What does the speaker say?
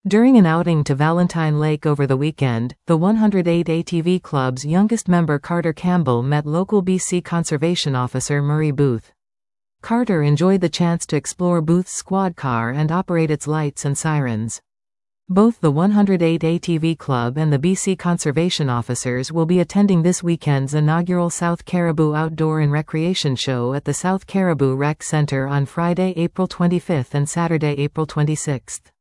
During an outing to Valentine Lake over the weekend, the 108 ATV Club's youngest member Carter Campbell met local BC Conservation Officer Murray Booth. Carter enjoyed the chance to explore Booth's squad car and operate its lights and sirens. Both the 108 ATV Club and the BC Conservation Officers will be attending this weekend's inaugural South Caribou Outdoor and Recreation Show at the South Caribou Rec Centre on Friday, April 25 and Saturday, April 26.